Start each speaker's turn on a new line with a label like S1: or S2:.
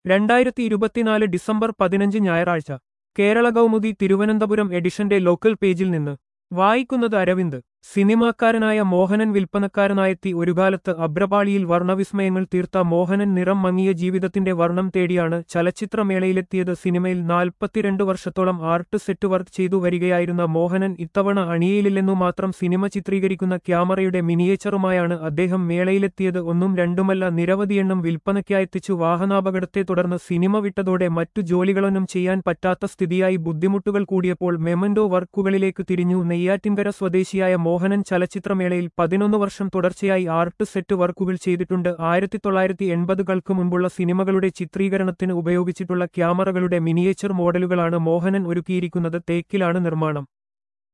S1: 2024 December 15 ഞായറാഴ്ച കേരള കൗമുദി തിരുവനന്തപുരം എഡിഷന്റെ local പേജിൽ നിന്ന് വായിക്കുന്നത് അരവിന്ദ്. സിനിമാക്കാരനായ മോഹനൻ വിൽപ്പനക്കാരനായെത്തി. ഒരുകാലത്ത് അഭ്രപാളിയിൽ വർണ്ണവിസ്മയങ്ങൾ തീർത്ത മോഹനൻ നിറം മങ്ങിയ ജീവിതത്തിന്റെ വർണ്ണം തേടിയാണ് ചലച്ചിത്രമേളയിലെത്തിയത്. സിനിമയിൽ 42 വർഷത്തോളം ആർട്ട് സെറ്റ് വർക്ക് ചെയ്തു വരികയായിരുന്ന മോഹനൻ ഇത്തവണ അണിയയിലില്ലെന്നു മാത്രം. സിനിമ ചിത്രീകരിക്കുന്ന ക്യാമറയുടെ മിനിയേച്ചറുമായാണ് അദ്ദേഹം മേളയിലെത്തിയത്. ഒന്നും രണ്ടുമല്ല, നിരവധിയെണ്ണം വിൽപ്പനയ്ക്കായെത്തിച്ചു. വാഹനാപകടത്തെ തുടർന്ന് സിനിമ വിട്ടതോടെ മറ്റു ജോലികളൊന്നും ചെയ്യാൻ പറ്റാത്ത സ്ഥിതിയായി. ബുദ്ധിമുട്ടുകൾ കൂടിയപ്പോൾ മെമന്റോ വർക്കുകളിലേക്ക് തിരിഞ്ഞു. നെയ്യാറ്റിൻകര സ്വദേശിയായ മോഹനൻ ചലച്ചിത്രമേളയിൽ 11 വർഷം തുടർച്ചയായി ആർട്ട് സെറ്റ് വർക്കുകൾ ചെയ്തിട്ടുണ്ട്. 1980കൾക്ക് മുൻപുള്ള സിനിമകളുടെ ചിത്രീകരണത്തിന് ഉപയോഗിച്ചിട്ടുള്ള ക്യാമറകളുടെ മിനിയേച്ചർ മോഡലുകളാണ് മോഹനൻ ഒരുക്കിയിരിക്കുന്നത്. തേക്കിലാണ് നിർമ്മാണം.